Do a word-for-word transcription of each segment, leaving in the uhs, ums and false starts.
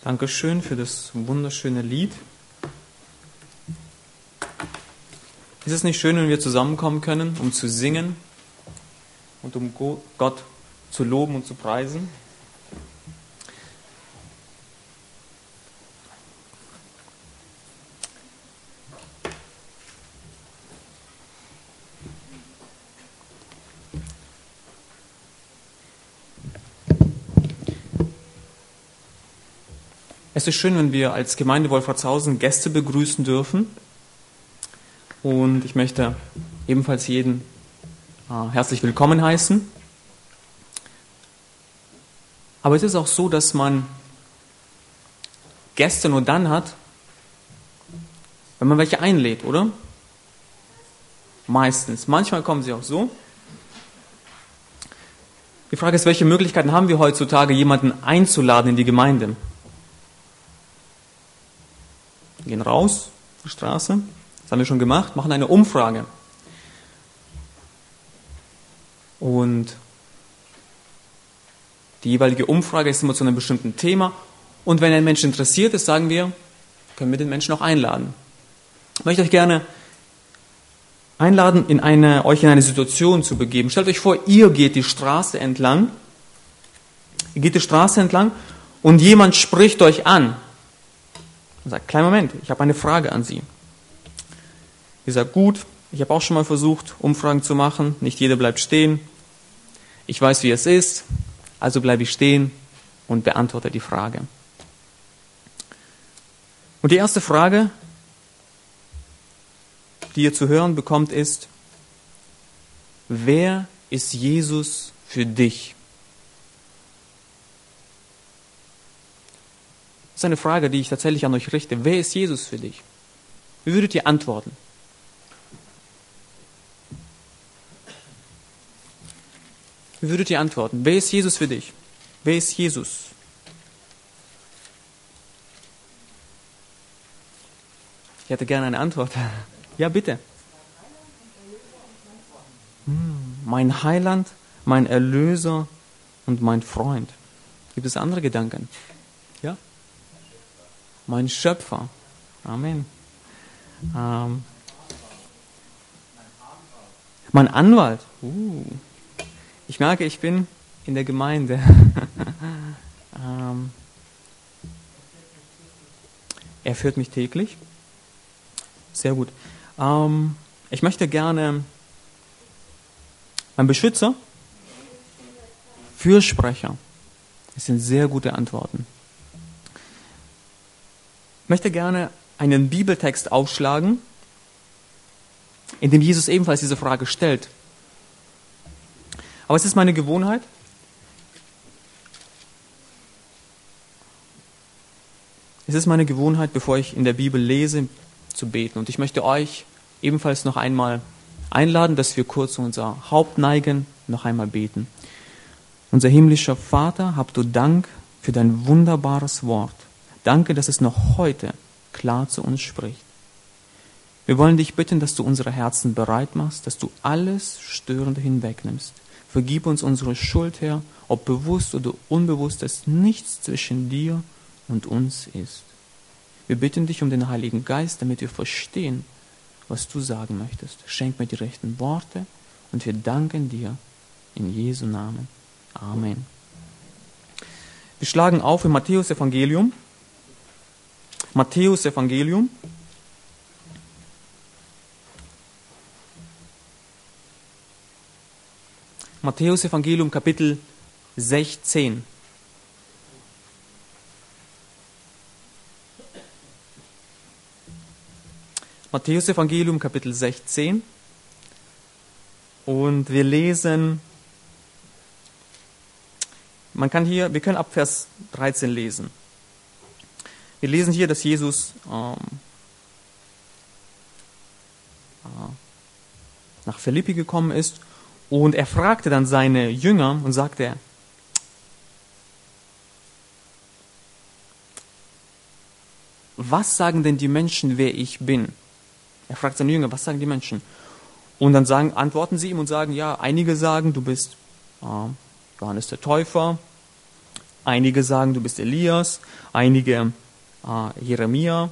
Dankeschön für das wunderschöne Lied. Ist es nicht schön, wenn wir zusammenkommen können, um zu singen und um Gott zu loben und zu preisen? Es ist schön, wenn wir als Gemeinde Wolfratshausen Gäste begrüßen dürfen. Und ich möchte ebenfalls jeden äh, herzlich willkommen heißen. Aber es ist auch so, dass man Gäste nur dann hat, wenn man welche einlädt, oder? Meistens. Manchmal kommen sie auch so. Die Frage ist, welche Möglichkeiten haben wir heutzutage, jemanden einzuladen in die Gemeinde? Wir gehen raus auf die Straße, das haben wir schon gemacht, machen eine Umfrage. Und die jeweilige Umfrage ist immer zu einem bestimmten Thema. Und wenn ein Mensch interessiert ist, sagen wir, können wir den Menschen auch einladen. Ich möchte euch gerne einladen, in eine, euch in eine Situation zu begeben. Stellt euch vor, ihr geht die Straße entlang, ihr geht die Straße entlang und jemand spricht euch an. Und sagt, kleinen Moment, ich habe eine Frage an Sie. Ihr sagt, gut, ich habe auch schon mal versucht, Umfragen zu machen, nicht jeder bleibt stehen. Ich weiß, wie es ist, also bleibe ich stehen und beantworte die Frage. Und die erste Frage, die ihr zu hören bekommt, ist, wer ist Jesus für dich? Das ist eine Frage, die ich tatsächlich an euch richte. Wer ist Jesus für dich? Wie würdet ihr antworten? Wie würdet ihr antworten? Wer ist Jesus für dich? Wer ist Jesus? Ich hätte gerne eine Antwort. Ja, bitte. Mein Heiland, mein Erlöser und mein Freund. Gibt es andere Gedanken? Ja? Mein Schöpfer. Amen. Ähm, mein Anwalt. Uh. Ich merke, ich bin in der Gemeinde. ähm, er führt mich täglich. Sehr gut. Ähm, ich möchte gerne mein Beschützer, Fürsprecher. Das sind sehr gute Antworten. Ich möchte gerne einen Bibeltext aufschlagen, in dem Jesus ebenfalls diese Frage stellt. Aber es ist meine Gewohnheit, es ist meine Gewohnheit, bevor ich in der Bibel lese, zu beten. Und ich möchte euch ebenfalls noch einmal einladen, dass wir kurz unser Haupt neigen, noch einmal beten. Unser himmlischer Vater, hab du Dank für dein wunderbares Wort. Danke, dass es noch heute klar zu uns spricht. Wir wollen dich bitten, dass du unsere Herzen bereit machst, dass du alles Störende hinwegnimmst. Vergib uns unsere Schuld, Herr, ob bewusst oder unbewusst, dass nichts zwischen dir und uns ist. Wir bitten dich um den Heiligen Geist, damit wir verstehen, was du sagen möchtest. Schenk mir die rechten Worte und wir danken dir in Jesu Namen. Amen. Wir schlagen auf im Matthäus Evangelium. Matthäus Evangelium. Matthäus Evangelium Kapitel sechzehn. Matthäus Evangelium Kapitel sechzehn. Und wir lesen, man kann hier, wir können ab Vers dreizehn lesen. Wir lesen hier, dass Jesus ähm, nach Philippi gekommen ist und er fragte dann seine Jünger und sagte, was sagen denn die Menschen, wer ich bin? Er fragt seine Jünger, was sagen die Menschen? Und dann sagen, antworten sie ihm und sagen, ja, einige sagen, du bist äh, Johannes der Täufer, Einige sagen, du bist Elias, einige äh, Jeremia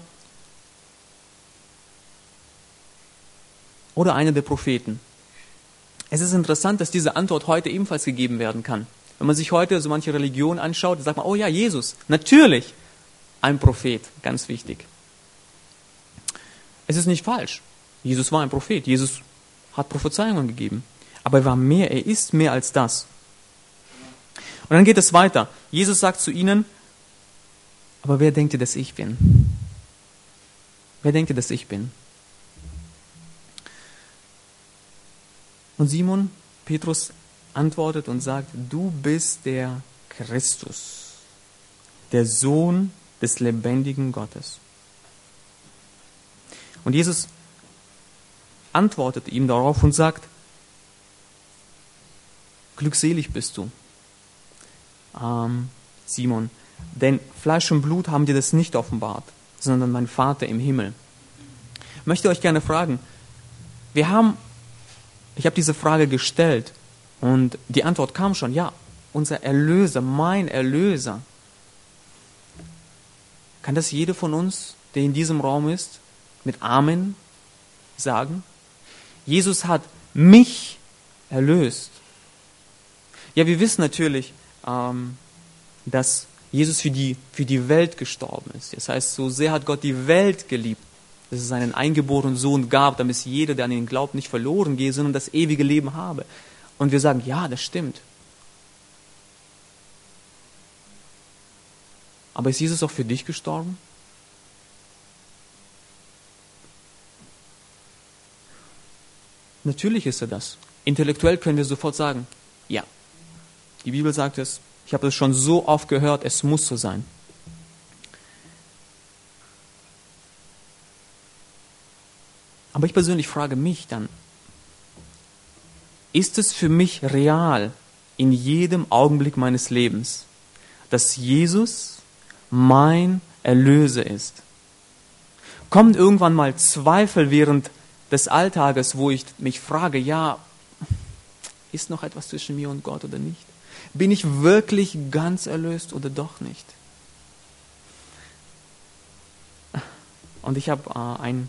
oder einer der Propheten. Es ist interessant, dass diese Antwort heute ebenfalls gegeben werden kann. Wenn man sich heute so manche Religionen anschaut, dann sagt man, oh ja, Jesus, natürlich ein Prophet, ganz wichtig. Es ist nicht falsch. Jesus war ein Prophet. Jesus hat Prophezeiungen gegeben. Aber er war mehr, er ist mehr als das. Und dann geht es weiter. Jesus sagt zu ihnen, aber wer denkt ihr, dass ich bin? Wer denkt ihr, dass ich bin? Und Simon, Petrus, antwortet und sagt, du bist der Christus, der Sohn des lebendigen Gottes. Und Jesus antwortet ihm darauf und sagt, glückselig bist du, ähm, Simon, denn Fleisch und Blut haben dir das nicht offenbart, sondern mein Vater im Himmel. Ich möchte euch gerne fragen, wir haben, ich habe diese Frage gestellt und die Antwort kam schon, ja, unser Erlöser, mein Erlöser. Kann das jeder von uns, der in diesem Raum ist, mit Amen sagen? Jesus hat mich erlöst. Ja, wir wissen natürlich, ähm, dass Jesus für die, für die Welt gestorben ist. Das heißt, so sehr hat Gott die Welt geliebt, dass es seinen eingeborenen Sohn gab, damit jeder, der an ihn glaubt, nicht verloren gehe, sondern das ewige Leben habe. Und wir sagen, ja, das stimmt. Aber ist Jesus auch für dich gestorben? Natürlich ist er das. Intellektuell können wir sofort sagen, ja. Die Bibel sagt es, ich habe das schon so oft gehört, es muss so sein. Aber ich persönlich frage mich dann, ist es für mich real in jedem Augenblick meines Lebens, dass Jesus mein Erlöser ist? Kommen irgendwann mal Zweifel während des Alltages, wo ich mich frage, ja, ist noch etwas zwischen mir und Gott oder nicht? Bin ich wirklich ganz erlöst oder doch nicht? Und ich habe äh, ein,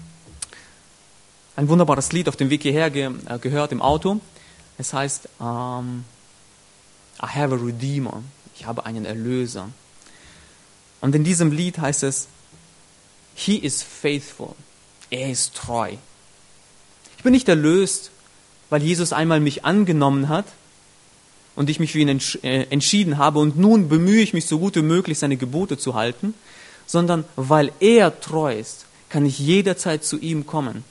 ein wunderbares Lied auf dem Weg hierher ge, äh, gehört im Auto. Es heißt, ähm, I have a Redeemer. Ich habe einen Erlöser. Und in diesem Lied heißt es, He is faithful. Er ist treu. Ich bin nicht erlöst, weil Jesus einmal mich angenommen hat und ich mich für ihn entsch- äh, entschieden habe und nun bemühe ich mich so gut wie möglich, seine Gebote zu halten, sondern weil er treu ist, kann ich jederzeit zu ihm kommen.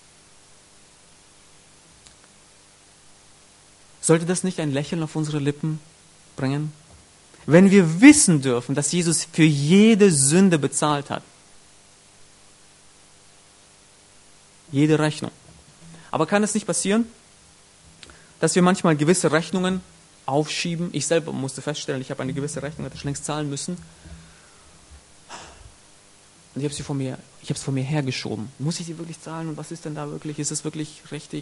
Sollte das nicht ein Lächeln auf unsere Lippen bringen? Wenn wir wissen dürfen, dass Jesus für jede Sünde bezahlt hat. Jede Rechnung. Aber kann es nicht passieren, dass wir manchmal gewisse Rechnungen aufschieben? Ich selber musste feststellen, ich habe eine gewisse Rechnung, hätte schon längst zahlen müssen. Und ich habe sie vor mir, ich habe es vor mir hergeschoben. Muss ich sie wirklich zahlen? Und was ist denn da wirklich? Ist es wirklich richtig?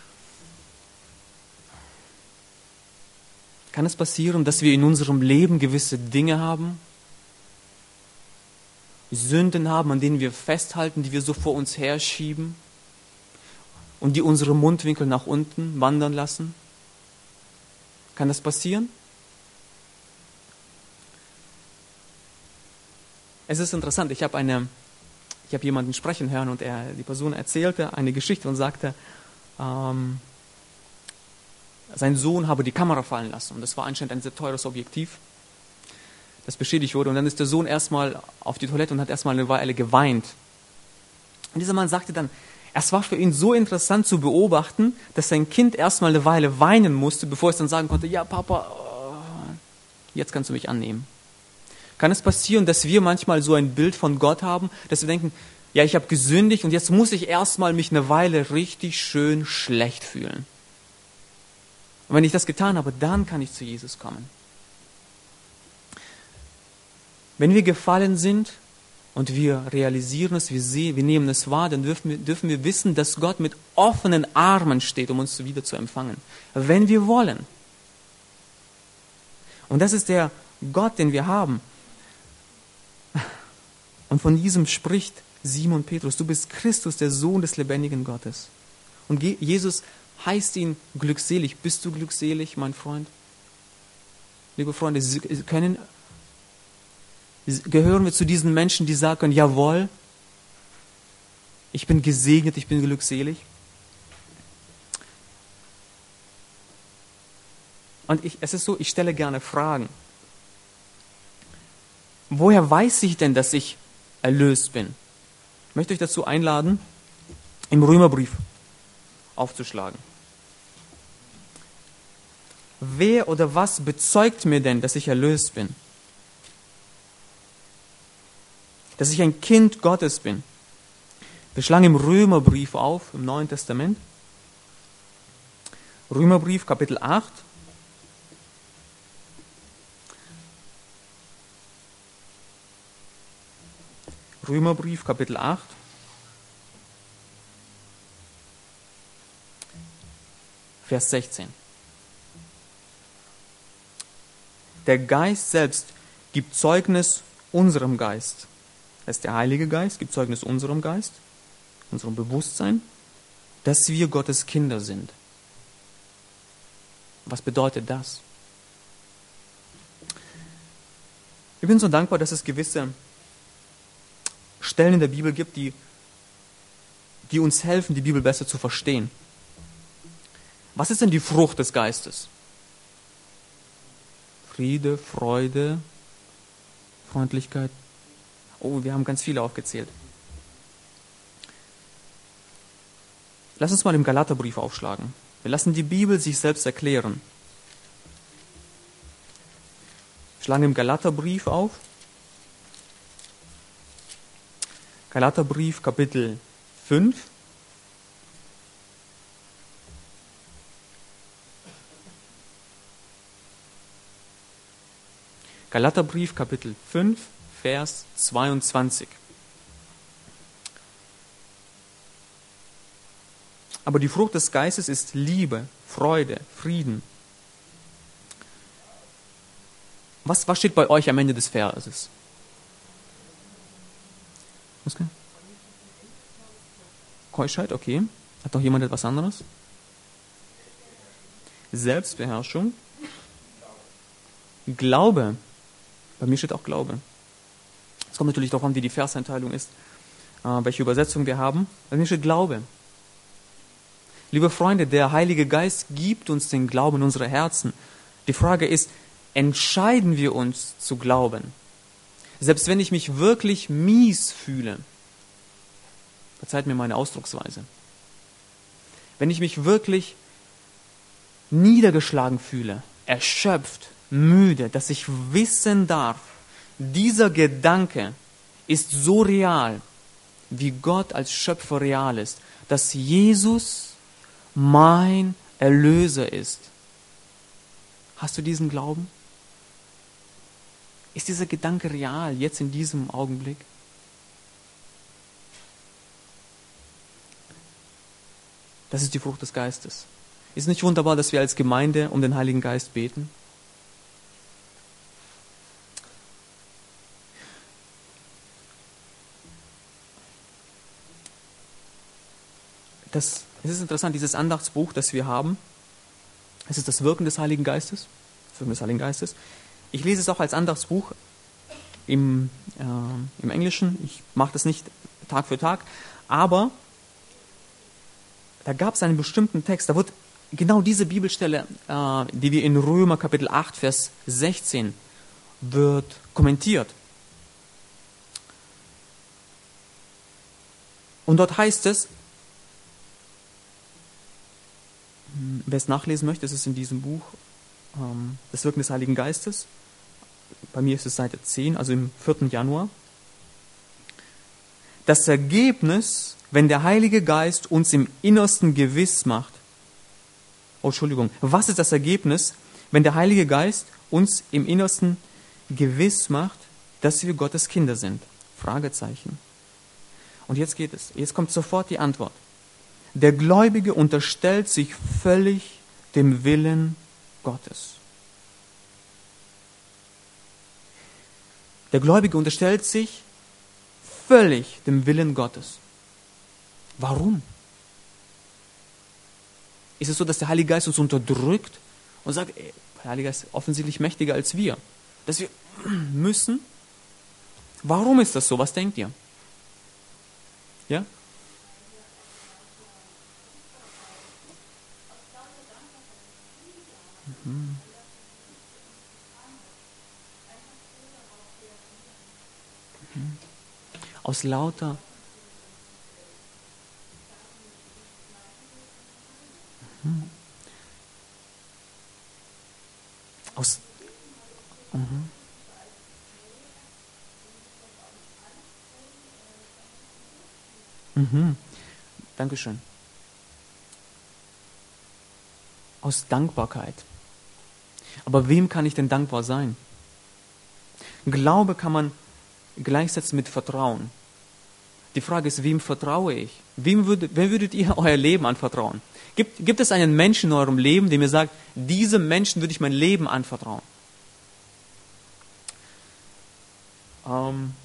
Kann es passieren, dass wir in unserem Leben gewisse Dinge haben, Sünden haben, an denen wir festhalten, die wir so vor uns herschieben und die unsere Mundwinkel nach unten wandern lassen? Kann das passieren? Es ist interessant, ich habe eine, ich habe jemanden sprechen hören und er, die Person erzählte eine Geschichte und sagte, ähm, sein Sohn habe die Kamera fallen lassen und das war anscheinend ein sehr teures Objektiv, das beschädigt wurde. Und dann ist der Sohn erstmal auf die Toilette und hat erstmal eine Weile geweint. Und dieser Mann sagte dann, es war für ihn so interessant zu beobachten, dass sein Kind erstmal eine Weile weinen musste, bevor es dann sagen konnte, ja Papa, jetzt kannst du mich annehmen. Kann es passieren, dass wir manchmal so ein Bild von Gott haben, dass wir denken, ja, ich habe gesündigt und jetzt muss ich erstmal mich eine Weile richtig schön schlecht fühlen. Und wenn ich das getan habe, dann kann ich zu Jesus kommen. Wenn wir gefallen sind und wir realisieren es, wir sehen, wir nehmen es wahr, dann dürfen wir, dürfen wir wissen, dass Gott mit offenen Armen steht, um uns wieder zu empfangen. Wenn wir wollen. Und das ist der Gott, den wir haben. Und von diesem spricht Simon Petrus, du bist Christus, der Sohn des lebendigen Gottes. Und Jesus heißt ihn glückselig. Bist du glückselig, mein Freund? Liebe Freunde, können, gehören wir zu diesen Menschen, die sagen, jawohl, ich bin gesegnet, ich bin glückselig? Und ich, es ist so, ich stelle gerne Fragen. Woher weiß ich denn, dass ich erlöst bin? Ich möchte euch dazu einladen, im Römerbrief aufzuschlagen. Wer oder was bezeugt mir denn, dass ich erlöst bin? Dass ich ein Kind Gottes bin? Wir schlagen im Römerbrief auf, im Neuen Testament. Römerbrief, Kapitel acht. Römerbrief, Kapitel acht. Vers sechzehn. Der Geist selbst gibt Zeugnis unserem Geist. Das ist der Heilige Geist, gibt Zeugnis unserem Geist, unserem Bewusstsein, dass wir Gottes Kinder sind. Was bedeutet das? Ich bin so dankbar, dass es gewisse Stellen in der Bibel gibt, die, die uns helfen, die Bibel besser zu verstehen. Was ist denn die Frucht des Geistes? Friede, Freude, Freundlichkeit. Oh, wir haben ganz viele aufgezählt. Lass uns mal im Galaterbrief aufschlagen. Wir lassen die Bibel sich selbst erklären. Wir schlagen im Galaterbrief auf. Galaterbrief, Kapitel fünf. Galaterbrief, Kapitel fünf, Vers zweiundzwanzig. Aber die Frucht des Geistes ist Liebe, Freude, Frieden. Was, was steht bei euch am Ende des Verses? Was kann? Keuschheit, okay. Hat noch jemand etwas anderes? Selbstbeherrschung. Glaube. Bei mir steht auch Glaube. Es kommt natürlich darauf an, wie die Verseinteilung ist, welche Übersetzung wir haben. Bei mir steht Glaube. Liebe Freunde, der Heilige Geist gibt uns den Glauben in unsere Herzen. Die Frage ist, entscheiden wir uns zu glauben? Selbst wenn ich mich wirklich mies fühle, verzeiht mir meine Ausdrucksweise, wenn ich mich wirklich niedergeschlagen fühle, erschöpft, müde, dass ich wissen darf, dieser Gedanke ist so real, wie Gott als Schöpfer real ist, dass Jesus mein Erlöser ist. Hast du diesen Glauben? Ist dieser Gedanke real, jetzt in diesem Augenblick? Das ist die Frucht des Geistes. Ist nicht wunderbar, dass wir als Gemeinde um den Heiligen Geist beten? Das, es ist interessant, dieses Andachtsbuch, das wir haben, es ist das Wirken des Heiligen Geistes, das Wirken des Heiligen Geistes. Ich lese es auch als Andachtsbuch im, äh, im Englischen. Ich mache das nicht Tag für Tag, aber da gab es einen bestimmten Text, da wird genau diese Bibelstelle, äh, die wir in Römer Kapitel acht, Vers sechzehn, wird kommentiert. Und dort heißt es, wer es nachlesen möchte, es ist in diesem Buch ähm, das Wirken des Heiligen Geistes. Bei mir ist es Seite zehn, also im vierten Januar. Das Ergebnis, wenn der Heilige Geist uns im Innersten gewiss macht. Oh, Entschuldigung. Was ist das Ergebnis, wenn der Heilige Geist uns im Innersten gewiss macht, dass wir Gottes Kinder sind? Fragezeichen. Und jetzt geht es. Jetzt kommt sofort die Antwort. Der Gläubige unterstellt sich völlig dem Willen Gottes. Der Gläubige unterstellt sich völlig dem Willen Gottes. Warum? Ist es so, dass der Heilige Geist uns unterdrückt und sagt, ey, der Heilige Geist ist offensichtlich mächtiger als wir, dass wir müssen? Warum ist das so? Was denkt ihr? Ja? Mhm. Mhm. Aus lauter mhm. aus mhm. Mhm. Dankeschön. Aus Dankbarkeit. Aber wem kann ich denn dankbar sein? Glaube kann man gleichsetzen mit Vertrauen. Die Frage ist, wem vertraue ich? Wem würdet, wem würdet ihr euer Leben anvertrauen? Gibt, gibt es einen Menschen in eurem Leben, der mir sagt, diesem Menschen würde ich mein Leben anvertrauen? Ähm,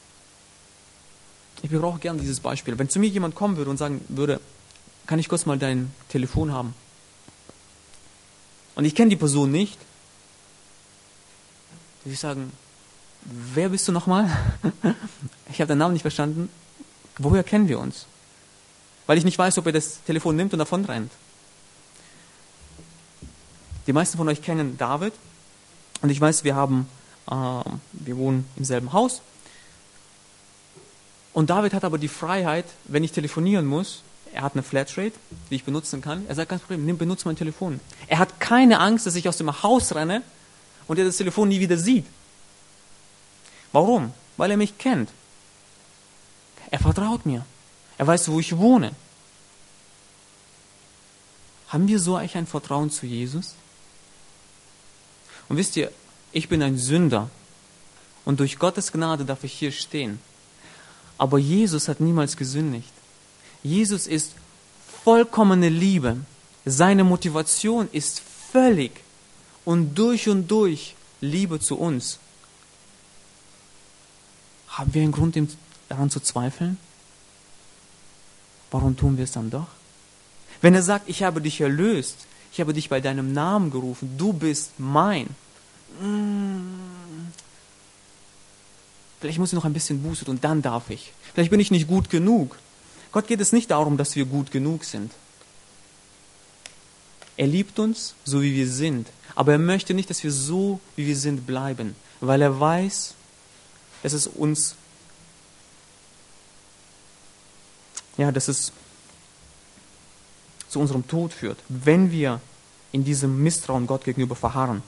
ich brauche gerne dieses Beispiel. Wenn zu mir jemand kommen würde und sagen würde, kann ich kurz mal dein Telefon haben? Und ich kenne die Person nicht, würde ich sagen, wer bist du nochmal? Ich habe deinen Namen nicht verstanden. Woher kennen wir uns? Weil ich nicht weiß, ob er das Telefon nimmt und davon rennt. Die meisten von euch kennen David. Und ich weiß, wir haben, äh, wir wohnen im selben Haus. Und David hat aber die Freiheit, wenn ich telefonieren muss, er hat eine Flatrate, die ich benutzen kann. Er sagt, kein Problem, nimm, benutze mein Telefon. Er hat keine Angst, dass ich aus dem Haus renne und er das Telefon nie wieder sieht. Warum? Weil er mich kennt. Er vertraut mir. Er weiß, wo ich wohne. Haben wir so eigentlich ein Vertrauen zu Jesus? Und wisst ihr, ich bin ein Sünder. Und durch Gottes Gnade darf ich hier stehen. Aber Jesus hat niemals gesündigt. Jesus ist vollkommene Liebe. Seine Motivation ist völlig und durch und durch Liebe zu uns. Haben wir einen Grund, daran zu zweifeln? Warum tun wir es dann doch? Wenn er sagt, ich habe dich erlöst, ich habe dich bei deinem Namen gerufen, du bist mein. Vielleicht muss ich noch ein bisschen bußen und dann darf ich. Vielleicht bin ich nicht gut genug. Gott geht es nicht darum, dass wir gut genug sind. Er liebt uns, so wie wir sind. Aber er möchte nicht, dass wir so, wie wir sind, bleiben. Weil er weiß, dass es uns, ja, dass es zu unserem Tod führt, wenn wir in diesem Misstrauen Gott gegenüber verharren.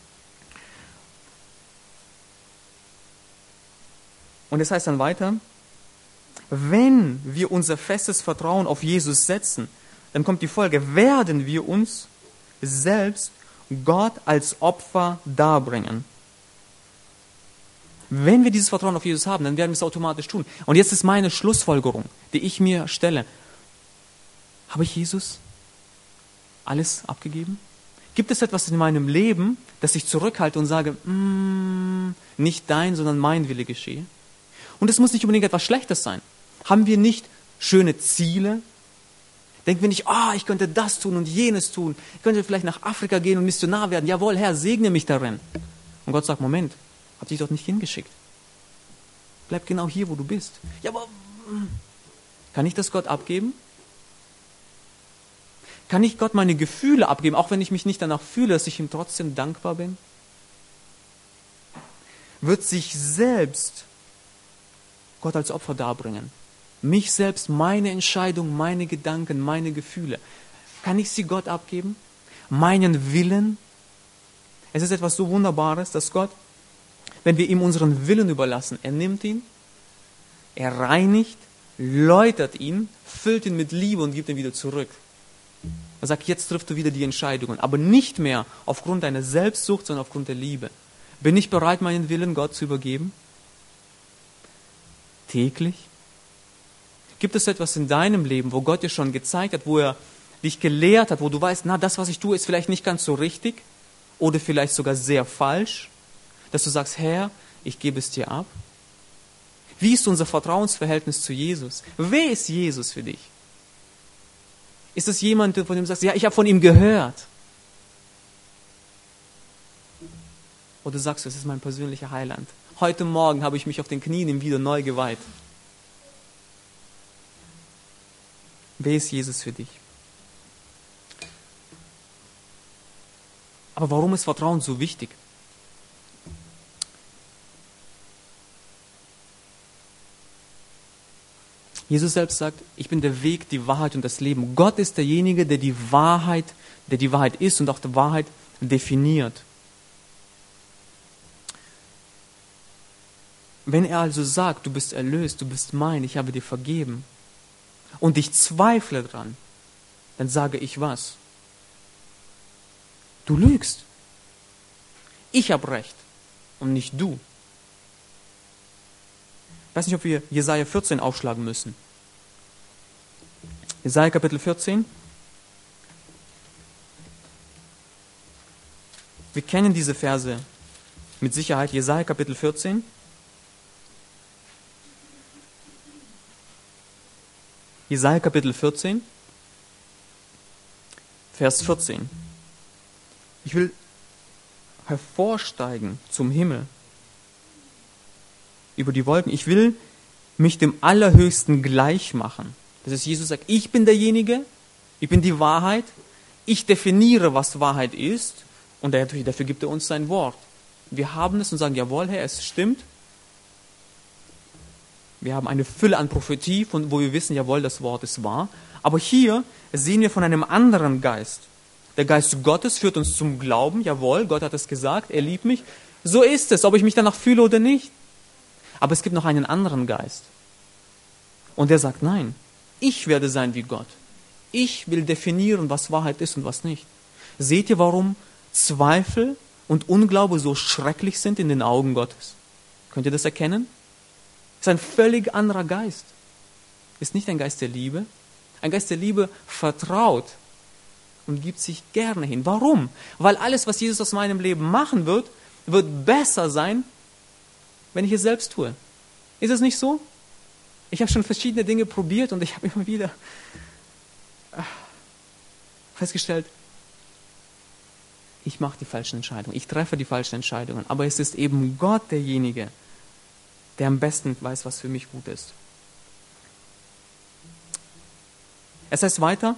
Und es heißt dann weiter, wenn wir unser festes Vertrauen auf Jesus setzen, dann kommt die Folge, werden wir uns selbst Gott als Opfer darbringen. Wenn wir dieses Vertrauen auf Jesus haben, dann werden wir es automatisch tun. Und jetzt ist meine Schlussfolgerung, die ich mir stelle. Habe ich Jesus alles abgegeben? Gibt es etwas in meinem Leben, das ich zurückhalte und sage, mm, nicht dein, sondern mein Wille geschehe? Und es muss nicht unbedingt etwas Schlechtes sein. Haben wir nicht schöne Ziele? Denken wir nicht, ah, oh, ich könnte das tun und jenes tun. Ich könnte vielleicht nach Afrika gehen und Missionar werden. Jawohl, Herr, segne mich darin. Und Gott sagt, Moment, hab dich dort nicht hingeschickt. Bleib genau hier, wo du bist. Ja, aber kann ich das Gott abgeben? Kann ich Gott meine Gefühle abgeben, auch wenn ich mich nicht danach fühle, dass ich ihm trotzdem dankbar bin? Wird sich selbst Gott als Opfer darbringen? Mich selbst, meine Entscheidung, meine Gedanken, meine Gefühle. Kann ich sie Gott abgeben? Meinen Willen? Es ist etwas so Wunderbares, dass Gott, wenn wir ihm unseren Willen überlassen, er nimmt ihn, er reinigt, läutert ihn, füllt ihn mit Liebe und gibt ihn wieder zurück. Er sagt, jetzt triffst du wieder die Entscheidungen, aber nicht mehr aufgrund deiner Selbstsucht, sondern aufgrund der Liebe. Bin ich bereit, meinen Willen Gott zu übergeben? Täglich? Gibt es etwas in deinem Leben, wo Gott dir schon gezeigt hat, wo er dich gelehrt hat, wo du weißt, na, das, was ich tue, ist vielleicht nicht ganz so richtig oder vielleicht sogar sehr falsch, dass du sagst, Herr, ich gebe es dir ab? Wie ist unser Vertrauensverhältnis zu Jesus? Wer ist Jesus für dich? Ist es jemand, von dem du sagst, ja, ich habe von ihm gehört? Oder sagst du, es ist mein persönlicher Heiland? Heute Morgen habe ich mich auf den Knien ihm wieder neu geweiht. Wer ist Jesus für dich? Aber warum ist Vertrauen so wichtig? Jesus selbst sagt, ich bin der Weg, die Wahrheit und das Leben. Gott ist derjenige, der die Wahrheit, der die Wahrheit ist und auch die Wahrheit definiert. Wenn er also sagt, du bist erlöst, du bist mein, ich habe dir vergeben, und ich zweifle dran, dann sage ich was? Du lügst. Ich habe recht und nicht du. Ich weiß nicht, ob wir Jesaja vierzehn aufschlagen müssen. Jesaja Kapitel vierzehn. Wir kennen diese Verse mit Sicherheit. Jesaja Kapitel vierzehn. Jesaja Kapitel vierzehn, Vers vierzehn. Ich will hervorsteigen zum Himmel über die Wolken. Ich will mich dem Allerhöchsten gleich machen. Das ist, Jesus sagt, ich bin derjenige, ich bin die Wahrheit, ich definiere, was Wahrheit ist, und dafür gibt er uns sein Wort. Wir haben es und sagen, jawohl, Herr, es stimmt. Wir haben eine Fülle an Prophetie, von wo wir wissen, jawohl, das Wort ist wahr. Aber hier sehen wir von einem anderen Geist. Der Geist Gottes führt uns zum Glauben, jawohl, Gott hat es gesagt, er liebt mich. So ist es, ob ich mich danach fühle oder nicht. Aber es gibt noch einen anderen Geist. Und der sagt, nein, ich werde sein wie Gott. Ich will definieren, was Wahrheit ist und was nicht. Seht ihr, warum Zweifel und Unglaube so schrecklich sind in den Augen Gottes? Könnt ihr das erkennen? Es ist ein völlig anderer Geist. Ist nicht ein Geist der Liebe. Ein Geist der Liebe vertraut und gibt sich gerne hin. Warum? Weil alles, was Jesus aus meinem Leben machen wird, wird besser sein, wenn ich es selbst tue. Ist es nicht so? Ich habe schon verschiedene Dinge probiert und ich habe immer wieder festgestellt, ich mache die falschen Entscheidungen, ich treffe die falschen Entscheidungen, aber es ist eben Gott derjenige, der am besten weiß, was für mich gut ist. Es heißt weiter,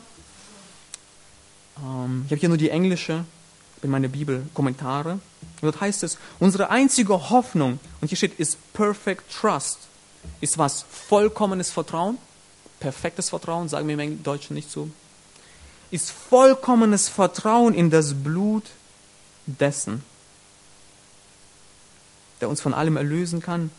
ähm, ich habe hier nur die englische, in meiner Bibel Kommentare, und dort heißt es, unsere einzige Hoffnung, und hier steht, ist perfect trust, ist was? Vollkommenes Vertrauen, perfektes Vertrauen, sagen wir im Deutschen nicht so, ist vollkommenes Vertrauen in das Blut dessen, der uns von allem erlösen kann,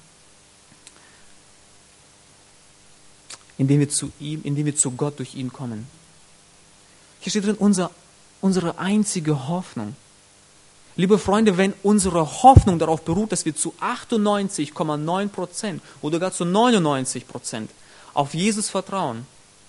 indem wir zu ihm, indem wir zu Gott durch ihn kommen. Hier steht drin, unser, unsere einzige Hoffnung. Liebe Freunde, wenn unsere Hoffnung darauf beruht, dass wir zu achtundneunzig Komma neun Prozent oder gar zu neunundneunzig Prozent auf Jesus vertrauen,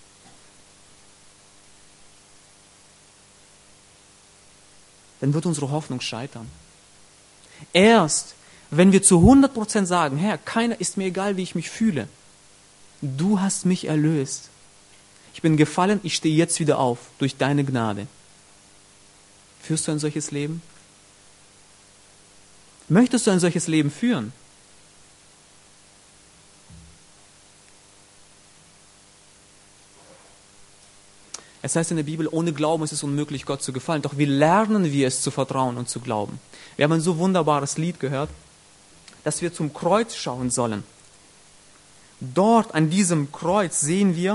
dann wird unsere Hoffnung scheitern. Erst, wenn wir zu hundert Prozent sagen, Herr, keiner ist mir egal, wie ich mich fühle. Du hast mich erlöst. Ich bin gefallen, ich stehe jetzt wieder auf, durch deine Gnade. Führst du ein solches Leben? Möchtest du ein solches Leben führen? Es heißt in der Bibel, ohne Glauben ist es unmöglich, Gott zu gefallen. Doch wie lernen wir es zu vertrauen und zu glauben? Wir haben ein so wunderbares Lied gehört, dass wir zum Kreuz schauen sollen. Dort an diesem Kreuz sehen wir,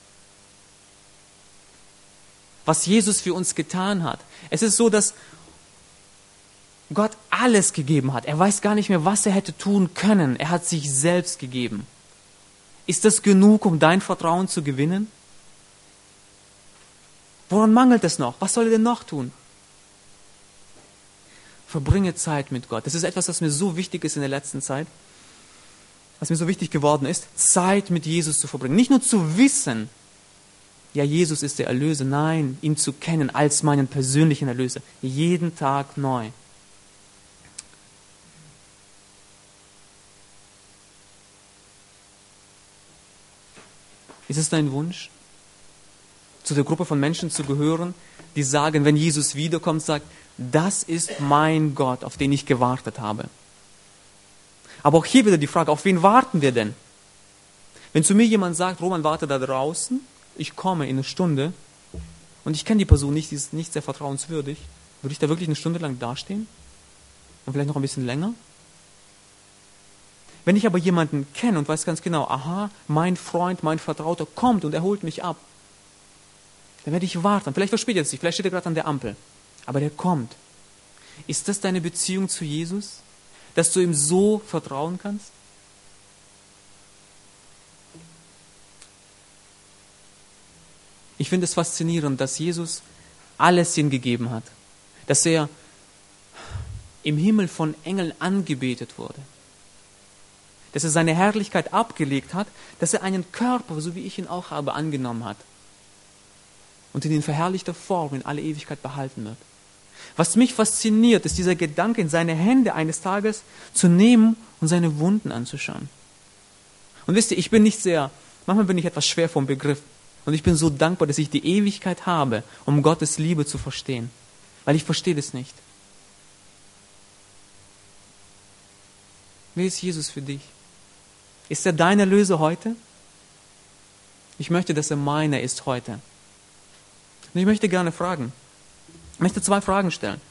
was Jesus für uns getan hat. Es ist so, dass Gott alles gegeben hat. Er weiß gar nicht mehr, was er hätte tun können. Er hat sich selbst gegeben. Ist das genug, um dein Vertrauen zu gewinnen? Woran mangelt es noch? Was soll er denn noch tun? Verbringe Zeit mit Gott. Das ist etwas, was mir so wichtig ist in der letzten Zeit. Was mir so wichtig geworden ist, Zeit mit Jesus zu verbringen. Nicht nur zu wissen, ja, Jesus ist der Erlöser. Nein, ihn zu kennen als meinen persönlichen Erlöser. Jeden Tag neu. Ist es dein Wunsch, zu der Gruppe von Menschen zu gehören, die sagen, wenn Jesus wiederkommt, sagt, das ist mein Gott, auf den ich gewartet habe. Aber auch hier wieder die Frage, auf wen warten wir denn? Wenn zu mir jemand sagt, Roman, warte da draußen, ich komme in eine Stunde und ich kenne die Person nicht, die ist nicht sehr vertrauenswürdig, würde ich da wirklich eine Stunde lang dastehen? Und vielleicht noch ein bisschen länger? Wenn ich aber jemanden kenne und weiß ganz genau, aha, mein Freund, mein Vertrauter kommt und er holt mich ab, dann werde ich warten. Vielleicht verspätet er sich, vielleicht steht er gerade an der Ampel, aber der kommt. Ist das deine Beziehung zu Jesus, dass du ihm so vertrauen kannst? Ich finde es faszinierend, dass Jesus alles hingegeben hat, dass er im Himmel von Engeln angebetet wurde, dass er seine Herrlichkeit abgelegt hat, dass er einen Körper, so wie ich ihn auch habe, angenommen hat und ihn in verherrlichter Form in alle Ewigkeit behalten wird. Was mich fasziniert, ist dieser Gedanke, in seine Hände eines Tages zu nehmen und seine Wunden anzuschauen. Und wisst ihr, ich bin nicht sehr, manchmal bin ich etwas schwer vom Begriff. Und ich bin so dankbar, dass ich die Ewigkeit habe, um Gottes Liebe zu verstehen. Weil ich verstehe das nicht. Wer ist Jesus für dich? Ist er dein Erlöser heute? Ich möchte, dass er meiner ist heute. Und ich möchte gerne fragen. Ich möchte zwei Fragen stellen.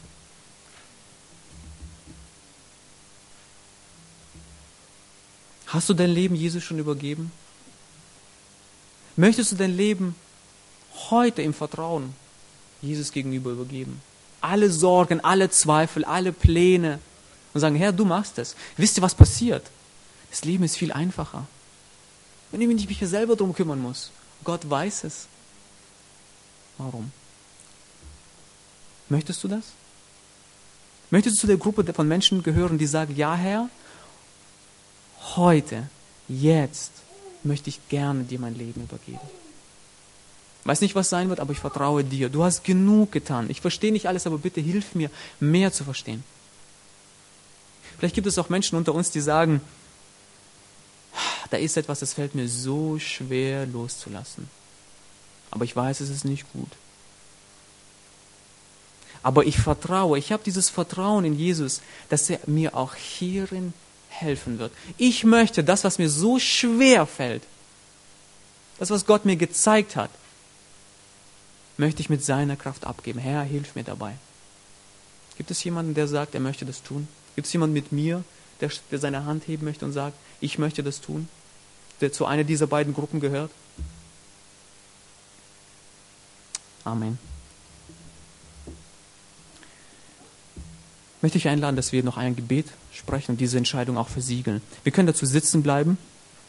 Hast du dein Leben Jesus schon übergeben? Möchtest du dein Leben heute im Vertrauen Jesus gegenüber übergeben? Alle Sorgen, alle Zweifel, alle Pläne und sagen, Herr, du machst es. Wisst ihr, was passiert? Das Leben ist viel einfacher. Wenn ich mich nicht selber darum kümmern muss. Gott weiß es. Warum? Möchtest du das? Möchtest du zu der Gruppe von Menschen gehören, die sagen, ja Herr, heute, jetzt möchte ich gerne dir mein Leben übergeben. Weiß nicht, was sein wird, aber ich vertraue dir. Du hast genug getan. Ich verstehe nicht alles, aber bitte hilf mir, mehr zu verstehen. Vielleicht gibt es auch Menschen unter uns, die sagen, da ist etwas, das fällt mir so schwer loszulassen. Aber ich weiß, es ist nicht gut. Aber ich vertraue, ich habe dieses Vertrauen in Jesus, dass er mir auch hierin helfen wird. Ich möchte das, was mir so schwer fällt, das, was Gott mir gezeigt hat, möchte ich mit seiner Kraft abgeben. Herr, hilf mir dabei. Gibt es jemanden, der sagt, er möchte das tun? Gibt es jemanden mit mir, der, der seine Hand heben möchte und sagt, ich möchte das tun? Der zu einer dieser beiden Gruppen gehört? Amen. Ich möchte dich einladen, dass wir noch ein Gebet sprechen und diese Entscheidung auch versiegeln. Wir können dazu sitzen bleiben.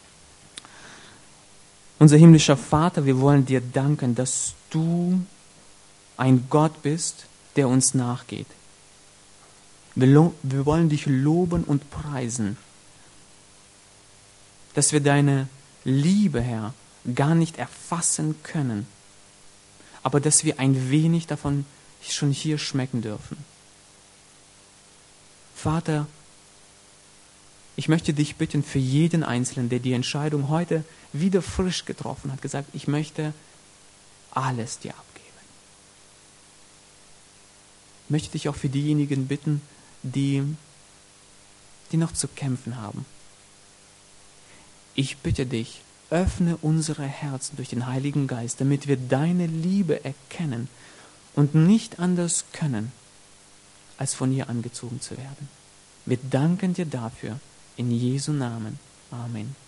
Unser himmlischer Vater, wir wollen dir danken, dass du ein Gott bist, der uns nachgeht. Wir, lo- wir wollen dich loben und preisen, dass wir deine Liebe, Herr, gar nicht erfassen können, aber dass wir ein wenig davon schon hier schmecken dürfen. Vater, ich möchte dich bitten für jeden Einzelnen, der die Entscheidung heute wieder frisch getroffen hat, gesagt, ich möchte alles dir abgeben. Ich möchte dich auch für diejenigen bitten, die, die noch zu kämpfen haben. Ich bitte dich, öffne unsere Herzen durch den Heiligen Geist, damit wir deine Liebe erkennen und nicht anders können, als von ihr angezogen zu werden. Wir danken dir dafür. In Jesu Namen. Amen.